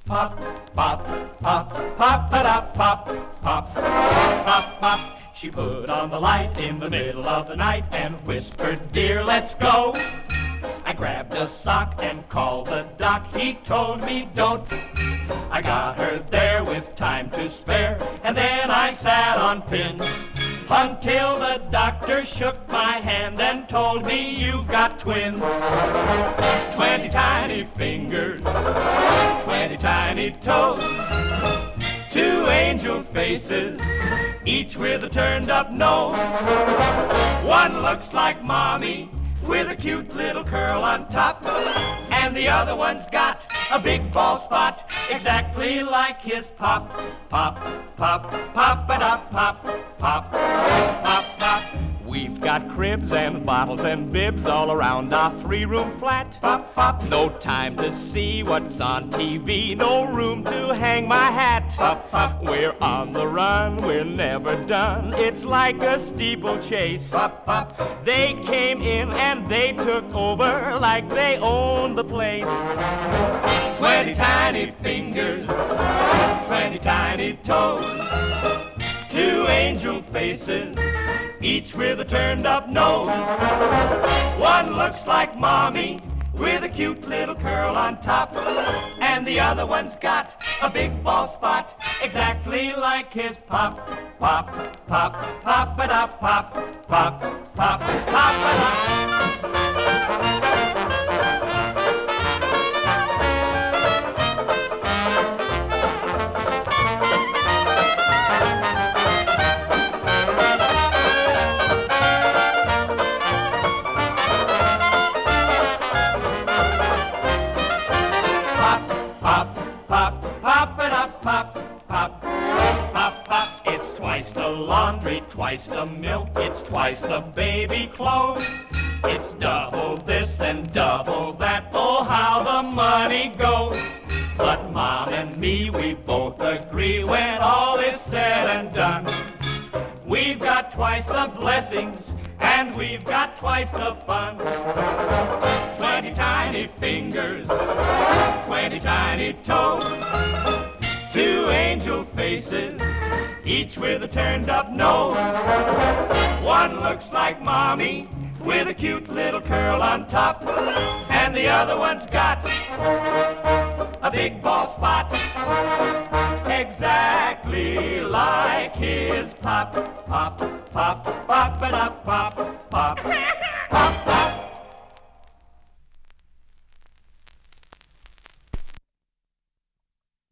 Pop, pop, pop, pop-a-da, pop, pop, pop, pop. She put on the light in the middle of the night and whispered, "Dear, let's go." I grabbed a sock and called the doc. He told me don't. I got her there with time to spare, and then I sat on pins until the doctor shook my hand and told me, "You've got twins." 20 tiny fingers, 20 tiny toes, 2 angel faces, each with a turned up nose. One looks like Mommy with a cute little curl on top, and the other one's got a big bald spot exactly like his pop. Pop, pop, pop-a-da, pop, pop, pop, pop. We've got cribs and bottles and bibs all around our 3-room flat. Pop, pop. No time to see what's on TV, no room to hang my hat. Pop, pop. We're on the run, we're never done. It's like a steeplechase. Pop, pop. They came in and they took over like they owned the place. 20 tiny fingers, 20 tiny toes, 2 angel faces, each with a turned up nose. One looks like Mommy with a cute little curl on top, and the other one's got a big bald spot exactly like his pop. Pop, pop, pop-a-da, pop, pop, pop, pop-a-da. Pop, pop, pop, pop. It's twice the laundry, twice the milk, it's twice the baby clothes. It's double this and double that, oh how the money goes. But Mom and me, we both agree when all is said and done, we've got twice the blessings and we've got twice the fun. 20 tiny fingers, 20 tiny toes, 2 angel faces, each with a turned up nose. One looks like Mommy with a cute little curl on top, and the other one's got a big bald spot exactly like his pop. Pop, pop, pop-a-da, pop, pop, pop, pop.